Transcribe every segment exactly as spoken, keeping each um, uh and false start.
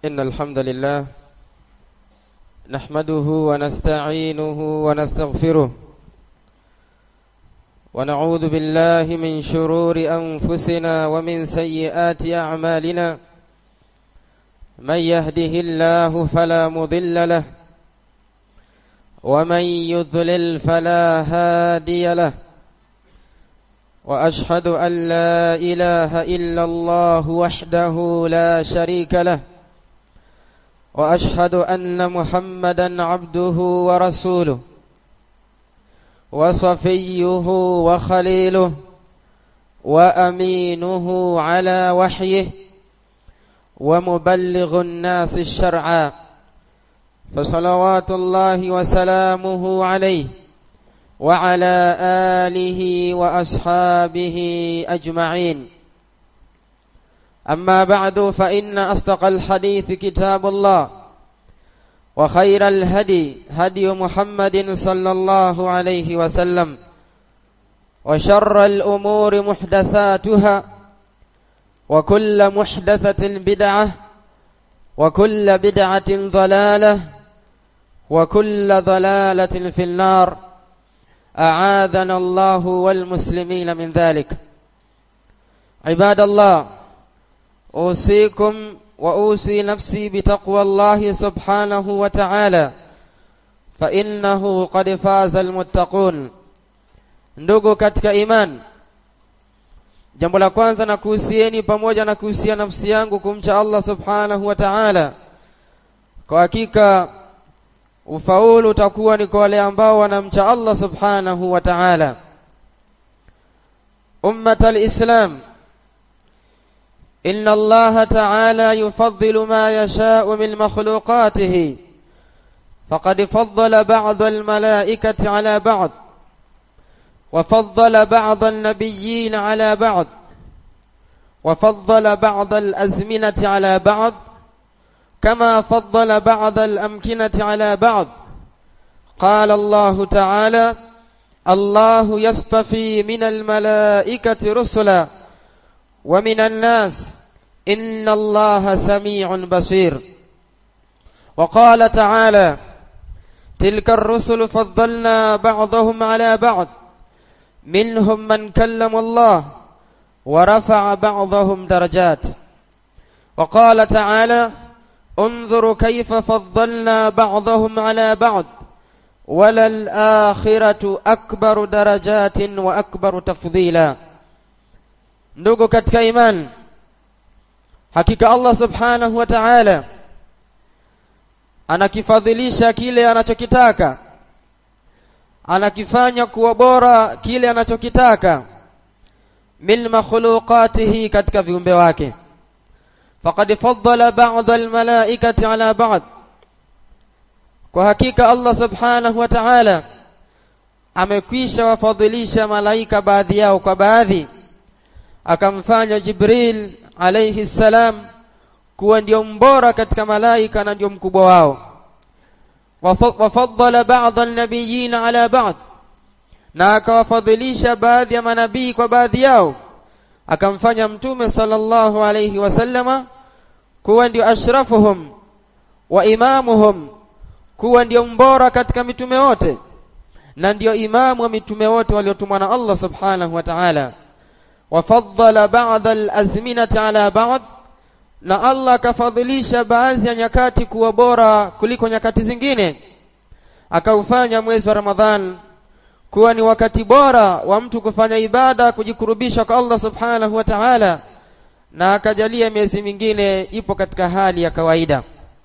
إن الحمد لله نحمده ونستعينه ونستغفره ونعوذ بالله من شرور أنفسنا ومن سيئات أعمالنا من يهده الله فلا مضل له ومن يضلل فلا هادي له وأشهد أن لا إله إلا الله وحده لا شريك له وأشهد أن محمدا عبده ورسوله وصفيه وخليله وأمينه على وحيه ومبلغ الناس الشرعا فصلوات الله وسلامه عليه وعلى آله وأصحابه أجمعين. أما بعد فإن أصدق الحديث كتاب الله وخير الهدي هدي محمد صلى الله عليه وسلم وشر الأمور محدثاتها وكل محدثة بدعة وكل بدعة ضلالة وكل ضلالة في النار أعاذنا الله والمسلمين من ذلك. عباد الله، أوصيكم وأوصي نفسي بتقوى الله سبحانه وتعالى فإنه قد فاز المتقون. Ndugu katika iman, jambo la kwanza na kuhusieni pamoja na kuhusia nafsi yangu kumcha Allah subhanahu wa ta'ala. Kwa hakika ufaulu utakuwa ni kwa wale ambao wanamcha Allah subhanahu wa ta'ala. Ummatal Islam, إن الله تعالى يفضل ما يشاء من مخلوقاته فقد فضل بعض الملائكة على بعض وفضل بعض النبيين على بعض وفضل بعض الأزمنة على بعض كما فضل بعض الأمكنة على بعض. قال الله تعالى: الله يصطفي من الملائكة رسلا ومن الناس إن الله سميع بصير. وقال تعالى: تلك الرسل فضلنا بعضهم على بعض منهم من كلم الله ورفع بعضهم درجات. وقال تعالى: انظروا كيف فضلنا بعضهم على بعض وللآخرة أكبر درجات وأكبر تفضيلا. Ndugu katika iman, hakika Allah subhanahu wa ta'ala anakifadhilisha kile anachokitaka, anakifanya kuwa bora kile anachokitaka min makhluqatihi, katika viumbe wake. Faqad faddala ba'd al-malaikati ala ba'd, kwa hakika Allah subhanahu wa ta'ala amekwisha wafadhilisha malaika baadhi yao kwa baadhi, akamfanya Jibril alayhi salam kuwa ndio mbora katika malaika na ndio mkubwa wao. Wafaddala ba'd an-nabiyyin ala ba'd, na akawafadhilisha baadhi ya manabii kwa baadhi yao, akamfanya mtume sallallahu alayhi wasallama kuwa ndio ashrafuhum wa imamuhum, kuwa ndio mbora katika mitume wote na ndio imamu wa mitume wote waliotumwa na Allah subhanahu wa ta'ala. Wafaddala ba'd al-azminati ala ba'd, na Allah kafadhilisha baadhi ya nyakati kuwa bora kuliko nyakati zingine. Akaufanya mwezi wa Ramadhan kuwa ni wakati bora wa mtu kufanya ibada, kujikurubisha kwa Allah subhanahu wa ta'ala, na akajalia miezi mingine ipo katika hali ya kawaida.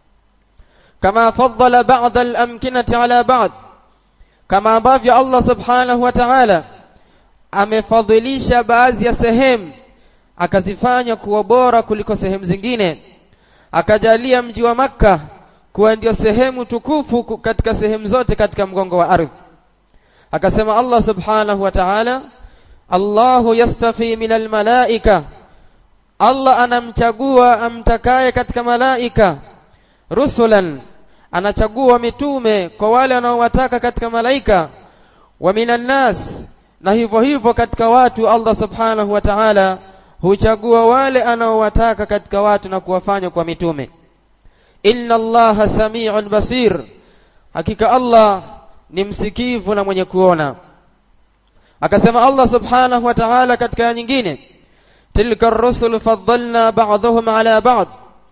Kama faddala ba'd al-amkinati ala ba'd, kama ambavyo Allah subhanahu wa ta'ala amefadhilisha baadhi ya sehemu akazifanya kuwa bora kuliko sehemu zingine. Akajalia mji wa Makka kuwa ndio sehemu tukufu katika sehemu zote katika mgongo wa ardhi. Akasema Allah subhanahu wa ta'ala: Allahu yastafi minal malaika, Allah anamchagua amtakaye katika malaika, rusulan, anachagua mitume kwa wale wanaowataka katika malaika, wa minan nas, na hivyo hivyo katika watu Allah subhanahu wa ta'ala huchagua wale anaowataka katika watu na kuwafanya kwa mitume. inna Allaha sami'un basir, hakika Allah ni msikivu na mwenye kuona. Akasema Allah subhanahu wa ta'ala katika aya nyingine, tilka ar-rusul faddalna ba'dahum ala ba'd,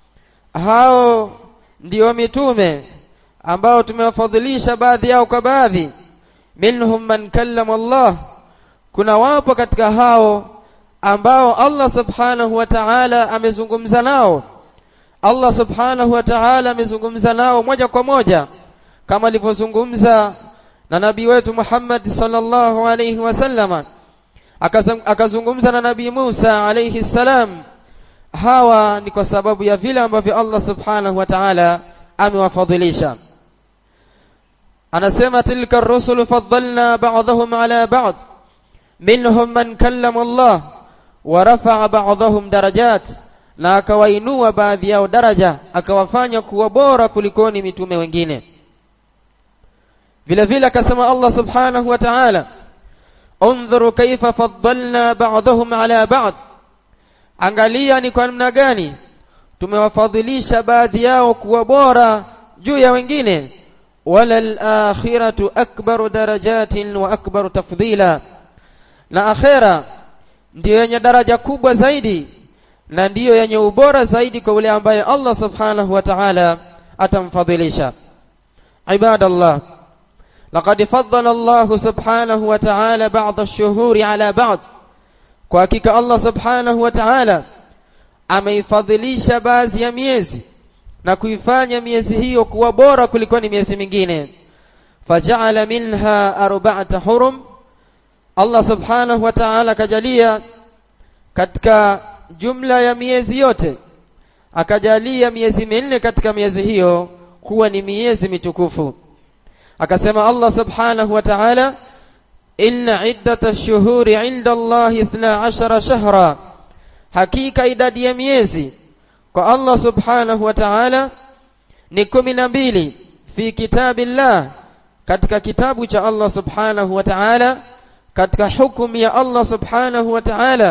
hao ndio mitume ambao tumewafadhilisha baadhi yao kwa baadhi. Minhum man kallama Allah, kuna wapo katika hao ambao Allah subhanahu wa ta'ala amezungumza nao. Allah subhanahu wa ta'ala amezungumza nao moja kwa moja kama alivyozungumza na nabii wetu Muhammad sallallahu alayhi wasallam, akazungumza na nabii Musa alayhi salam. Hawa ni kwa sababu ya vile ambavyo Allah subhanahu wa ta'ala amewafadhilisha. Anasema tilka ar-rusul faddalna ba'dahum ala ba'd minhum man kallama Allah wa rafa'a ba'dahum darajat, na akawainua baadhi yao daraja, akawafanya kuwa bora kulikoni mitume wengine. Vile vile akasema Allah subhanahu wa ta'ala, unzuru kaifa faddalna ba'dahum ala ba'd, angalia ni kwa namna gani tumewafadhilisha baadhi yao kuwa bora juu ya wengine. walal akhiratu akbaru darajatin wa akbaru tafdhila, na akhira ndiyo yenye daraja kubwa zaidi na ndiyo yenye ubora zaidi kwa yule ambaye Allah subhanahu wa ta'ala atamfadhilisha. Ibadallah, laqad faddala Allah subhanahu wa ta'ala ba'd ash-shuhuri ala ba'd, kwa hakika Allah subhanahu wa ta'ala ameifadhilisha baadhi ya miezi na kuifanya miezi hiyo kuwa bora kuliko ni miezi mingine. Faja'ala minha arba'ata hurum, Allah subhanahu wa ta'ala kajalia katika jumla ya miezi yote, akajalia miezi minne katika miezi hiyo kuwa ni miezi mitukufu. Akasema Allah subhanahu wa ta'ala, inna iddata ash-shuhuri 'inda Allahi ithna 'ashara shahra, hakika idadi ya miezi kwa Allah subhanahu wa ta'ala ni kumi na mbili. Fi kitabillah, katika kitabu cha Allah subhanahu wa ta'ala, katika hukumu ya Allah subhanahu wa ta'ala.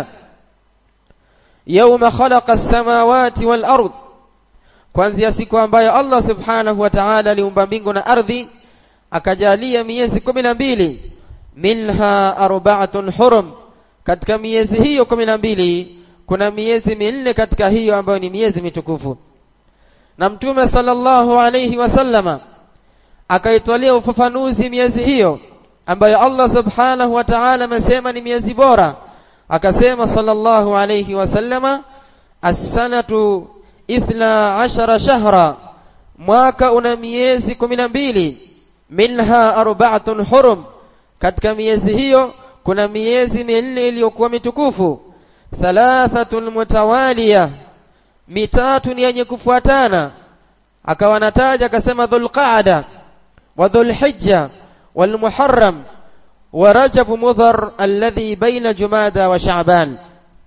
Yawma khalaqa as-samawati wal ard, kuanzia siku ambayo Allah subhanahu wa ta'ala aliumba mbingu na ardhi, akajalia miezi kumi na mbili. Minha arba'atun hurum, katika miezi hiyo kumi na mbili kuna miezi minne katika hiyo ambayo ni miezi mitukufu. Na Mtume sallallahu alayhi wasallama akaitolea ufafanuzi miezi hiyo ambayo Allah subhanahu wa ta'ala amesema ni miezi bora. Akasema sallallahu alayhi wasallama, as-sanatu ithna ashara shahra, mwaka una miezi kumi na mbili. Minha arba'atun hurum, katika miezi hiyo kuna miezi minne iliyokuwa mitukufu. Thalathatun mutawaliya, mitatu ni yenye kufuatana. Akawa nataja akasema Dhulqa'da wa Dhulhijja wal Muharram wa Rajab Mudhar alladhi baina Jumada wa Sha'ban.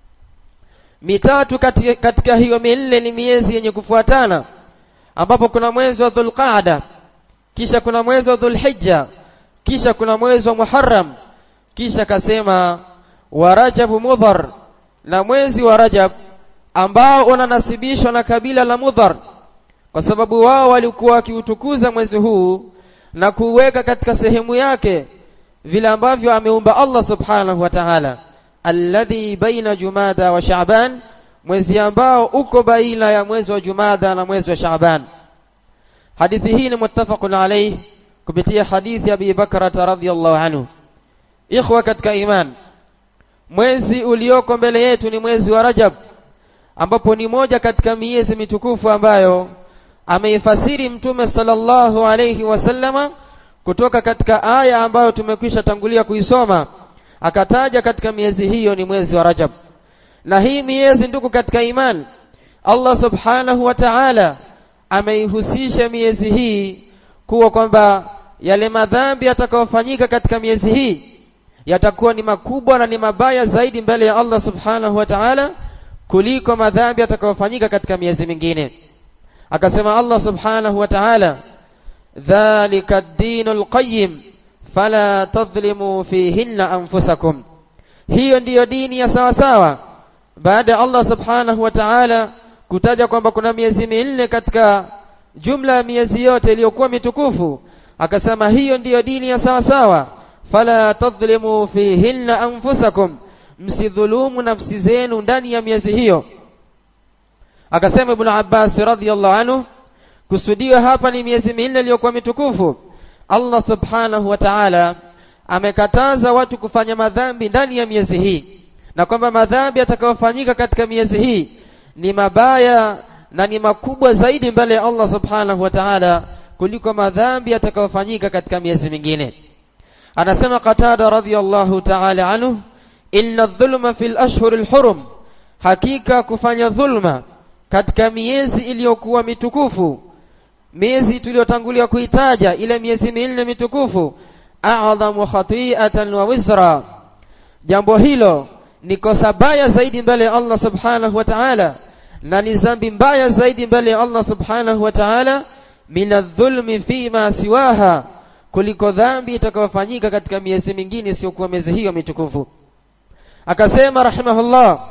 Mitatu katika, katika hiyo minne ni miezi yenye kufuatana, ambapo kuna mwezi wa Dhulqa'da, kisha kuna mwezi wa Dhulhijja, kisha kuna mwezi wa Muharram, kisha kasema wa Rajab Mudhar, na mwezi wa Rajab ambao unanasibishwa na kabila la Mudhar, kwa sababu wao walikuwa wakiutukuza mwezi huu na kuweka katika sehemu yake vile ambavyo ameumba Allah subhanahu wa ta'ala. Alladhi baina Jumada wa Sha'ban, mwezi ambao uko baina ya mwezi wa Jumada na mwezi wa Sha'ban. Hadithi hii ni muttafaqun alayhi kupitia hadithi ya Abi Bakr radhiyallahu anhu. Ikhwa katika iman, mwezi ulioko mbele yetu ni mwezi wa Rajab, ambapo ni moja katika miezi mitukufu ambayo ameifasiri Mtume sallallahu alayhi wasallama kutoka katika aya ambayo tumekwisha tangulia kuisoma. Akataja katika miezi hiyo ni mwezi wa Rajab. Na hii miezi, ndugu katika iman, Allah subhanahu wa ta'ala ameihusisha miezi hii kuwa kwamba yale madhambi yatakayofanyika katika miezi hii yatakuwa ni makubwa na ni mabaya zaidi mbele ya Allah subhanahu wa ta'ala kuliko madhambi yatakayofanyika katika miezi mingine. Akasema Allah subhanahu wa ta'ala, dhalika ad-dinul qayyim fala tadhlimu fihinna anfusakum, hiyo ndiyo dini ya sawa sawa. Baada ya Allah subhanahu wa ta'ala kutaja kwamba kuna miezi minne katika jumla ya miezi yote iliyokuwa mitukufu, akasema hiyo ndiyo dini ya sawa sawa. Fala tadhlimu fihinna anfusakum, msidhulumu nafsi zenu ndani ya miezi hiyo. Akasema Ibn Abbas radhiyallahu anhu, kusudiwa hapa ni miezi minne iliyokuwa mitukufu. Allah subhanahu wa ta'ala amekataza watu kufanya madhambi ndani ya miezi hii, na kwamba madhambi yatakayofanyika katika miezi hii ni mabaya na ni makubwa zaidi mbele ya Allah subhanahu wa ta'ala kuliko madhambi yatakayofanyika katika miezi mingine. Anasema Qatada radhiyallahu ta'ala anhu, inna adh-dhulma fil ashhuril hurum, hakika kufanya dhulma katika miezi iliyokuwa mitukufu, miezi tuliyotangulia kuitaja, ile miezi minne mitukufu, a'dhamu khati'atan wa wizra, jambo hilo ni kosa baya zaidi mbele ya Allah subhanahu wa ta'ala, na ni dhambi mbaya zaidi mbele ya Allah subhanahu wa ta'ala min adh-dhulmi fi ma siwaha, kuliko dhambi itakayofanyika katika miezi mingine sio kwa miezi hiyo mitukufu. Akasema rahimahullah,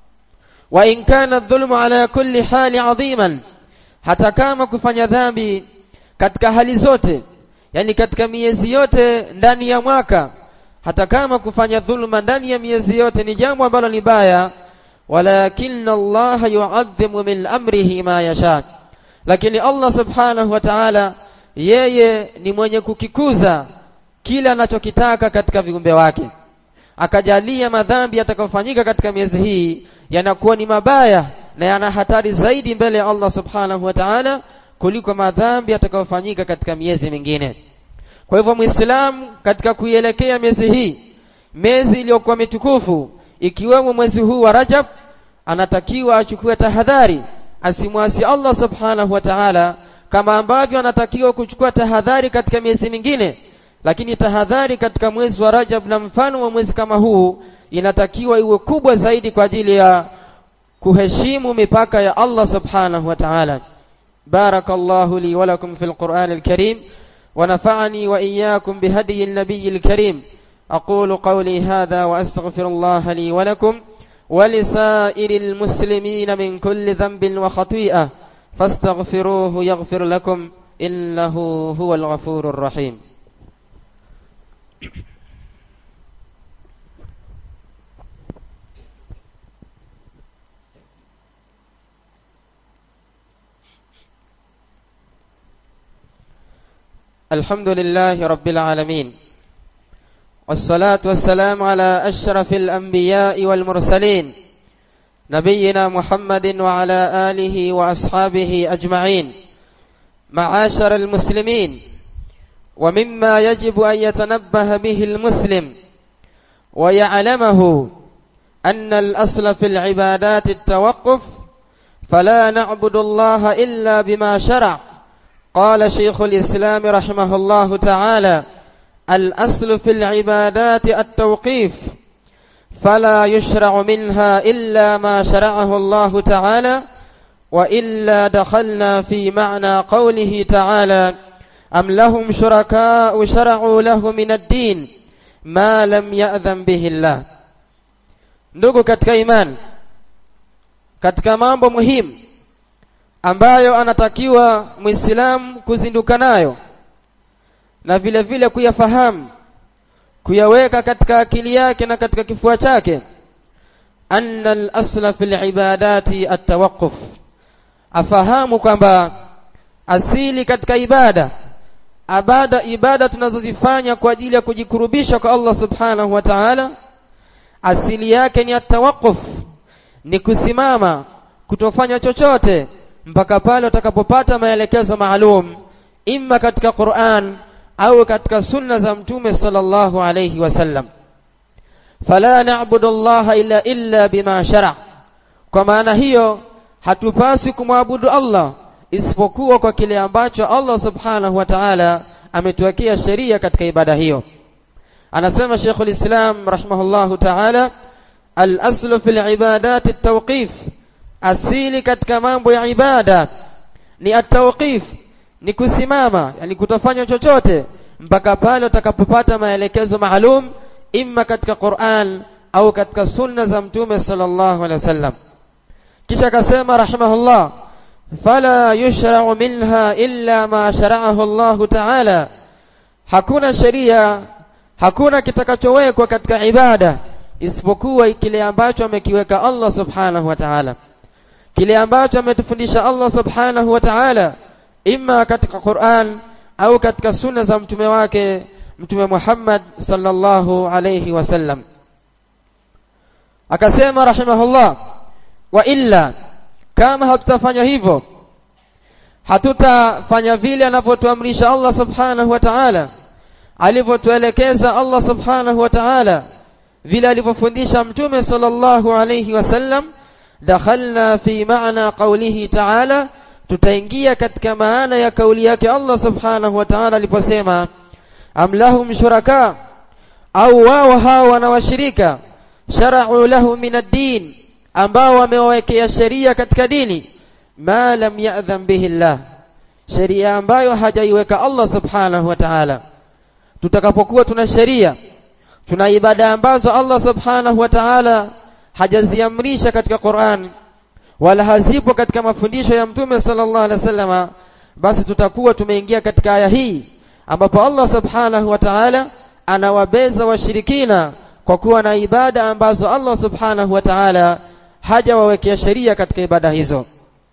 wa in kana adh-dhulmu ala kulli hali adhiman, hata kama kufanya dhambi katika hali zote, yani katika miezi yote ndani ya mwaka, hata kama kufanya dhulma ndani ya miezi yote ni jambo ambalo ni baya, walakinna Allah yu'adhimu min amrihi ma yasha, lakini Allah subhanahu wa ta'ala yeye ni mwenye kukikuza kila anachokitaka katika viumbe wake. Akajalia madhambi yatakayofanyika katika miezi hii yanakuwa ni mabaya na yana hatari zaidi mbele ya Allah subhanahu wa ta'ala kuliko madhambi yatakayofanyika katika miezi mingine. Kwa hivyo Muislamu katika kuielekea miezi hii, miezi iliyokuwa mitukufu, ikiwemo mwezi huu wa Rajab, anatakiwa achukue tahadhari, asimwasi Allah subhanahu wa ta'ala kama ambavyo anatakiwa kuchukua tahadhari katika miezi mingine. Lakini tahadhari katika mwezi wa Rajab na mfano wa mwezi kama huu inatakiwa iwe kubwa zaidi kwa ajili ya kuheshimu mipaka ya Allah subhanahu wa ta'ala. Barakallahu li wa lakum fil Qur'anil Karim, wa nafa'ani wa iyyakum bihadyi an-nabiyil karim. aqulu qawli hadha wa astaghfirullaha li wa lakum wa lisairil muslimina min kulli dhanbin wa khati'ah fastaghfiruhu yaghfir lakum innahu huwal ghafurur rahim. الحمد لله رب العالمين، والصلاة والسلام على أشرف الأنبياء والمرسلين نبينا محمد وعلى آله وأصحابه أجمعين. معاشر المسلمين، ومما يجب أن يتنبه به المسلم ويعلمه أن الأصل في العبادات التوقف، فلا نعبد الله إلا بما شرع. قال شيخ الإسلام رحمه الله تعالى: الأصل في العبادات التوقيف، فلا يشرع منها إلا ما شرعه الله تعالى، وإلا دخلنا في معنى قوله تعالى: أم لهم شركاء شرعوا له من الدين ما لم يأذن به الله. Ndugu katika imani, katika mambo muhimu ambayo anatakiwa Muislamu kuzinduka nayo na vile vile kuyafahamu, kuyaweka katika akili yake na katika kifua chake, anna al-asla fil ibadati at-tawaqquf, afahamu kwamba asili katika ibada abada ibada tunazozifanya kwa ajili ya kujikurubisha kwa Allah subhanahu wa ta'ala, asili yake ni at-tawaqquf, ni kusimama kutofanya chochote mpaka pale utakapopata maelekezo maalum, imma katika Qur'an au katika sunna za Mtume sallallahu alayhi wasallam. Fala na'budu Allah illa illa bima shara', kwa maana hiyo hatupasi kumwabudu Allah isipokuwa kwa kile ambacho Allah subhanahu wa ta'ala ametuwekea sheria katika ibada hiyo. Anasema Sheikhul Islam rahimahullahu ta'ala, al-aslu fil ibadati at-tawqif, asili katika mambo ya ibada ni at-tawqif, ni kusimama, yani kutofanya chochote mpaka pale utakapopata maelekezo maalum, imma katika Qur'an au katika sunna za Mtume sallallahu alaihi wasallam. Kisha akasema rahimahullah, fala yushra'u minha illa ma shara'ahu Allah ta'ala, hakuna sheria, hakuna kitakachowekwa katika ibada isipokuwa kile ambacho amekiweka Allah subhanahu wa ta'ala, kile ambacho ametufundisha Allah subhanahu wa ta'ala, imma katika Qur'an au katika sunna za mtume wake mtume Muhammad sallallahu alayhi wasallam. Akasema rahimahullah, wa illa, kama hatutafanya hivyo, hatutafanya vile anavyotuamrisha Allah subhanahu wa ta'ala, alivyotuelekeza Allah subhanahu wa ta'ala, vile alivyofundisha mtume sallallahu alayhi wasallam, dakhalna fi ma'na qawlihi ta'ala, tutaingia katika maana ya kauli yake Allah subhanahu wa ta'ala aliposema, am lahum shuraka, au wao hao wanawashirika, shara'u lahu min ad-din, ambao wamewekea sheria katika dini, ma lam ya'dhan bihi Allah, sheria ambayo hajaiweka Allah subhanahu wa ta'ala. Tutakapokuwa tuna sheria, tuna ibada ambazo Allah subhanahu wa ta'ala hajaziamrisha katika Qur'an wala hazipo katika mafundisho ya mtume sallallahu alaihi wasallam, basi tutakuwa tumeingia katika aya hii ambapo Allah subhanahu wa ta'ala anawabeza washirikina kwa kuwa na ibada ambazo Allah subhanahu wa ta'ala hajawawekea sheria katika ibada hizo.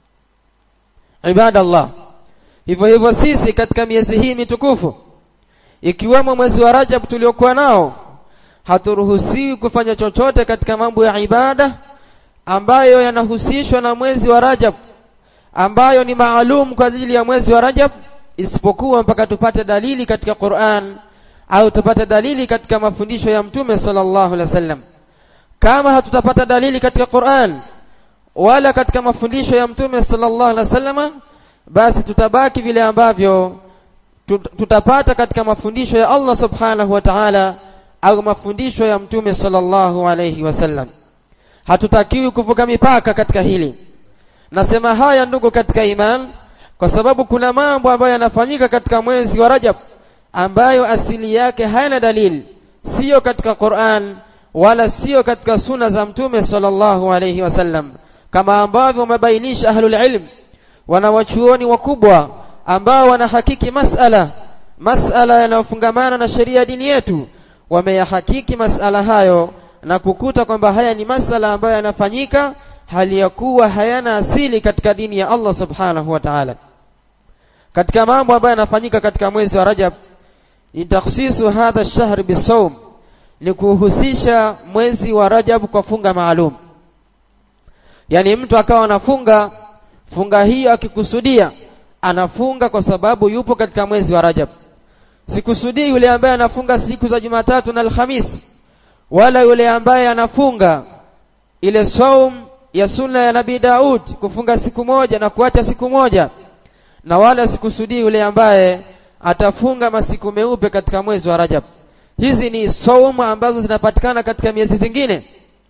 Ibada Allah, hivyo hivyo sisi katika miezi hii mitukufu, ikiwemo mwezi wa Rajab tuliokuwa nao, haturuhusiwi kufanya chochote katika mambo ya ibada ambayo yanahusishwa na mwezi wa Rajab, ambayo ni maalum kwa ajili ya mwezi wa Rajab, isipokuwa mpaka tupate dalili katika Qur'an au tupate dalili katika mafundisho ya mtume sallallahu alaihi wasallam. Kama hatutapata dalili katika Qur'an wala katika mafundisho ya mtume sallallahu alaihi wasallam, basi tutabaki vile ambavyo tutapata katika mafundisho ya Allah subhanahu wa ta'ala au mafundisho ya mtume sallallahu alaihi wasallam. Hatutakiwi kuvuka mipaka katika hili. Nasema haya ndugu katika iman, kwa sababu kuna mambo ambayo yanafanyika katika mwezi wa Rajab ambayo asili yake hayana dalili, sio katika Qur'an wala sio katika sunna za mtume sallallahu alayhi wasallam, kama ambavyo wamebainisha ahlul ilm, wanawachuoni wakubwa ambao wanahakiki masala masala yanayofungamana na sheria dini yetu, wameyahakiki masala hayo na kukuta kwamba haya ni masala ambayo yanafanyika hali ya kuwa hayana asili katika dini ya Allah subhanahu wa ta'ala. Katika mambo ambayo yanafanyika katika mwezi wa Rajab ni takhsisu hadha ash-shahr bis-sawm, ni kuhusisha mwezi wa Rajab kwa funga maalum. Yani mtu akawa anafunga funga hiyo akikusudia anafunga kwa sababu yupo katika mwezi wa Rajab. Sikusudii yule ambaye anafunga siku za Jumatatu na Alhamis, wala yule ambaye anafunga ile saum ya sunna ya Nabii Daud, kufunga siku moja na kuacha siku moja, na wala sikusudii yule ambaye atafunga masiku meupe katika mwezi wa Rajab. Hizi ni saumu ambazo zinapatikana katika miezi zingine,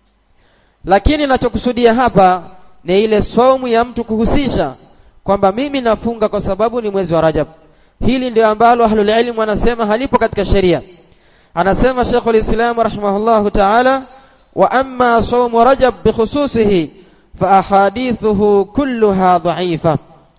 lakini ninachokusudia hapa ni ile saumu ya mtu kuhusisha kwamba mimi nafunga kwa sababu ni mwezi wa Rajab. Hili ndio ambalo ahlul ilm wanasema halipo katika sheria. Anasema Sheikhul Islam rahimahullahu ta'ala, wa amma sawmu Rajab bikhususihi fa ahadithuhu kulluha dha'ifa,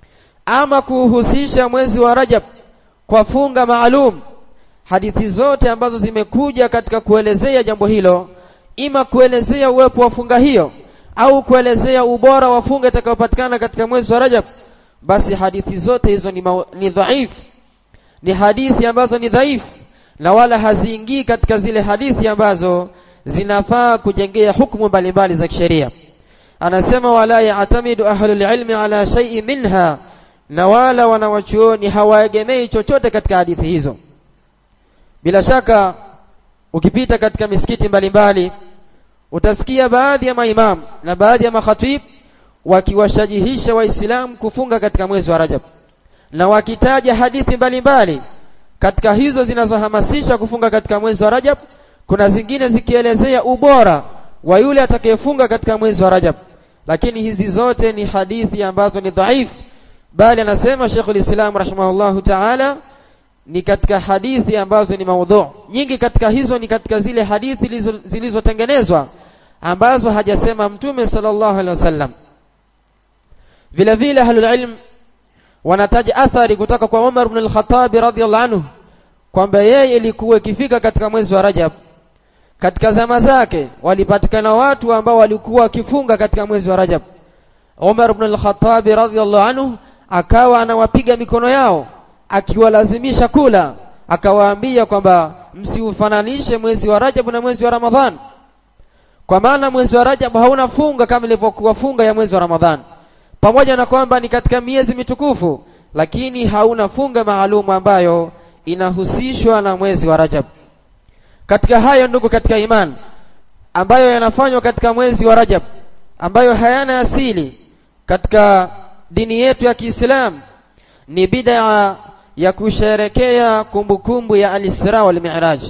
ama kuhusisha mwezi wa Rajab kwa funga maalum, hadithi zote ambazo zimekuja katika kuelezea jambo hilo, ima kuelezea uwepo wa funga hiyo au kuelezea ubora wa funga itakayopatikana katika mwezi wa Rajab, basi hadithi zote hizo ni, ni dhaifu, ni hadithi ambazo ni dhaifu, na wala haziingii katika zile hadithi ambazo zinafaa kujengea hukumu mbalimbali za kisheria. Anasema wala ya'tamidu ahlul ilmi ala shay'in minha, na wala wanawachuoni hawaegemei chochote katika hadithi hizo. Bila shaka ukipita katika misikiti mbalimbali utasikia baadhi ya maimam na baadhi ya makhatib wakiwashajihisha waislamu kufunga katika mwezi wa Rajab, na wakitaja hadithi mbalimbali katika hizo zinazohamasisha kufunga katika mwezi wa Rajab. Kuna zingine zikielezea ubora wa yule atakayefunga katika mwezi wa Rajab, lakini hizi zote ni hadithi ambazo ni dhaifu, bali anasema Sheikhul Islam rahimahullahu ta'ala ni katika hadithi ambazo ni maudhu. Nyingi katika hizo ni katika zile hadithi zilizotengenezwa ambazo hajasema mtume sallallahu alaihi wasallam. vile vile ahlul ilm wanataja athari kutoka kwa Umar ibn al-Khattab radhiyallahu anhu kwamba yeye ilikuwa ikifika katika mwezi wa Rajab, katika zama zake walipatikana watu ambao walikuwa wakifunga katika mwezi wa Rajab. Umar ibn al-Khattab radhiyallahu anhu akawa anawapiga mikono yao akiwalazimisha kula, akawaambia kwamba msiufananishe mwezi wa Rajab na mwezi wa Ramadhan, kwa maana mwezi wa Rajab hauna funga kama ilivyokuwa funga ya mwezi wa Ramadhan, pamoja na kwamba ni katika miezi mitukufu, lakini hauna funga maalum ambayo inahusishwa na mwezi wa Rajab. Katika hayo ndugu katika iman ambayo yanafanywa katika mwezi wa Rajab, ambayo hayana asili katika dini yetu ya Kiislamu, ni bid'a ya kusherekea kumbukumbu ya al-Isra wal Mi'raj.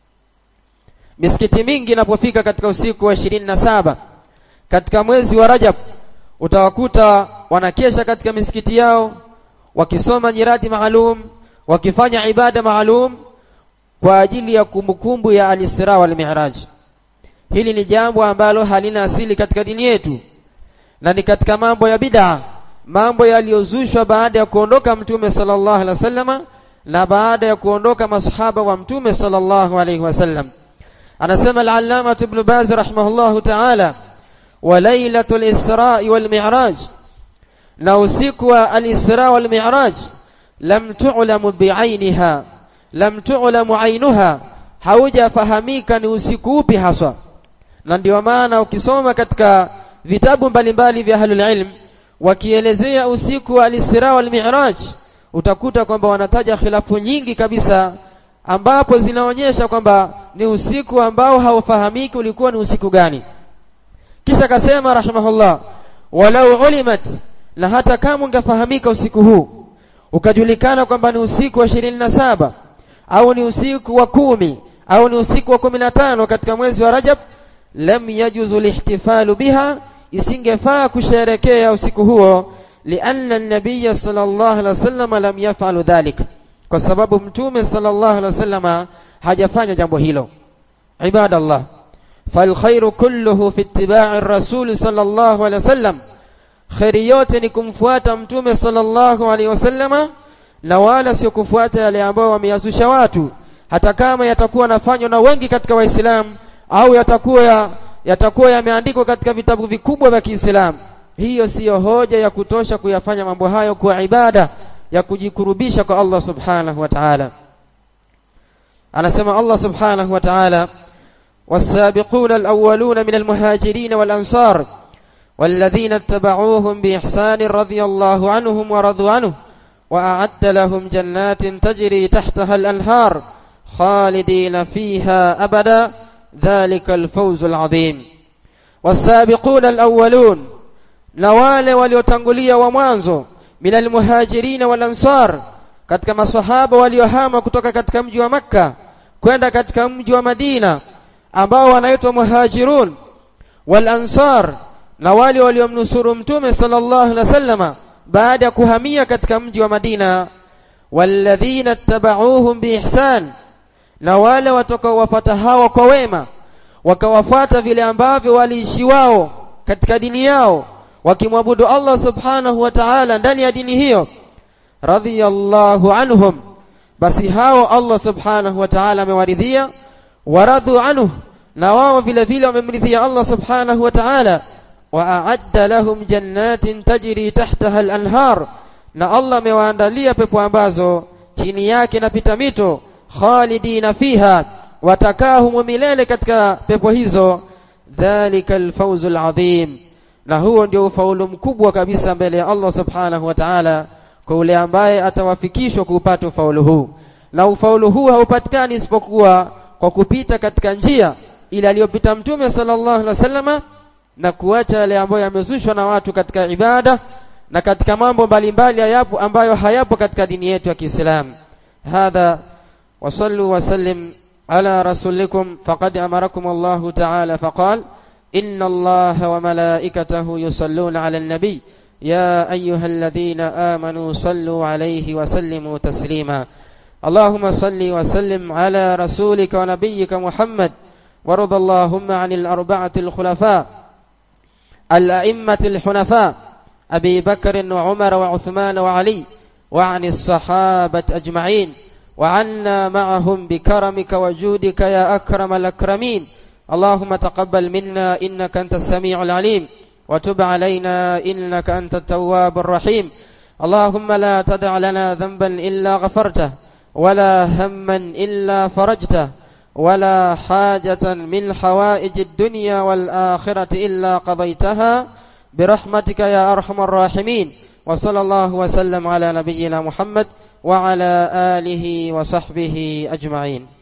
Misikiti mingi inapofika katika usiku wa ishirini na saba katika mwezi wa Rajab, utawakuta wanakesha katika misikiti yao wakisoma nyirati maalum, wakifanya ibada maalum kwa ajili ya kumbukumbu ya al-Isra wal Mi'raj. Hili ni jambo ambalo halina asili katika dini yetu na ni katika mambo ya bid'a, mambo yaliyozushwa baada ya kuondoka Mtume sallallahu alaihi wasallam na baada ya kuondoka masahaba wa Mtume sallallahu alaihi wasallam. Anasema al-Allama Ibn Baz rahimahullahu ta'ala, wa lailatul Isra wal Mi'raj, na usiku wa al-Isra wal Mi'raj lam tu'lamu bi'ainiha, lam tu'lamu 'ainuha, haujafahamika ni usiku upi haswa. Na ndio maana ukisoma katika vitabu mbalimbali vya ahlul ilm wakielezea usiku wa al-Isra wal Mi'raj, utakuta kwamba wanataja khilafu nyingi kabisa ambapo zinaonyesha kwamba ni usiku ambao haufahamiki ulikuwa ni usiku gani. Kisha akasema rahimahullah, walau ulimat, na hata kama ungefahamika usiku huu ukajulikana kwamba ni usiku wa ishirini na saba au ni usiku wa kumi au ni usiku wa kumi na tano katika mwezi wa Rajab, lam yajuzu lihtifalu biha, isingefaa kusherekea usiku huo, lianna an-nabiy sallallahu alaihi wasallam lam yaf'alu dhalika, kwa sababu Mtume sallallahu alaihi wasallam hajafanya jambo hilo. Ibadallah, fal khairu kulluhu fi ittiba'i ar-rasul sallallahu alaihi wasallam, khairi yote ni kumfuata Mtume sallallahu alaihi wasallam na wala sio kufuata yale ambao wameyazusha watu, hata kama yatakuwa nafanywa na wengi katika Waislamu au yatakuwa yatakuwa yameandikwa katika vitabu vikubwa vya Kiislamu. Hiyo siyo hoja ya kutosha kuyafanya mambo hayo kwa ibada ya kujikurubisha kwa Allah subhanahu wa ta'ala. Anasema Allah subhanahu wa ta'ala, was-sabiquna al-awwaluna min al-muhajirin wal-ansar والذين اتبعوهم بإحسان رضي الله عنهم ورضوا عنه وأعد لهم جنات تجري تحتها الأنهار خالدين فيها أبدا ذلك الفوز العظيم. والسابقون الأولون, نوال waliotangulia wa mwanzo, min almuhajirin wal ansar, katika maswahaba waliohama kutoka katika mji wa Makka kwenda katika mji wa Madina, ambao wanaitwa muhajirun, wal ansar, na wale waliomnusuru Mtume sallallahu alaihi wasallam baada ya kuhamia katika mji wa Madina, walladhina tabauhum biihsan, na wale watakaowafuata hao kwa wema, wakawafuata vile ambavyo waliishi wao katika dini yao, wakimwabudu Allah subhanahu wa ta'ala ndani ya dini hiyo, radhiyallahu anhum, basi hao Allah subhanahu wa ta'ala amewaridhia, waradhu anhu, na wao vile vile wamemridhia Allah subhanahu wa ta'ala, wa a'adda lahum jannatin tajri tahtaha al-anhar, na Allah amewaandalia pepo ambazo chini yake inapita mito, khalidina fiha, watakaa humo milele katika pepo hizo, dhalika al-fawzul adhim, na huo ndio ufaulu mkubwa kabisa mbele ya Allah subhanahu wa ta'ala kwa yule ambaye atawafikishwa kupata ufaulu huu. Na ufaulu huu haupatikani isipokuwa kwa kupita katika njia ile aliyopita Mtume sallallahu alaihi wasallam na kuacha yale ambayo yamezushwa na watu katika ibada na katika mambo mbalimbali hayapo ambayo hayapo katika dini yetu ya Kiislamu. Hadha wa sallu wa sallim ala rasulikum faqad amarakum Allah ta'ala faqala inna Allah wa malaikatahu yusalluna 'alan nabiy ya ayyuhalladhina amanu sallu 'alayhi wa sallimu taslima. Allahumma salli wa sallim ala rasulika wa nabiyyika Muhammad warḍa Allahumma 'anil arba'atil khulafa الأئمة الحنفاء أبي بكر وعمر وعثمان وعلي وعن الصحابة أجمعين وعنا معهم بكرمك وجودك يا أكرم الأكرمين. اللهم تقبل منا إنك أنت السميع العليم وتب علينا إنك أنت التواب الرحيم. اللهم لا تدع لنا ذنبا إلا غفرته ولا هما إلا فرجته ولا حاجة من حوائج الدنيا والآخرة إلا قضيتها برحمتك يا أرحم الراحمين. وصلى الله وسلم على نبينا محمد وعلى آله وصحبه أجمعين.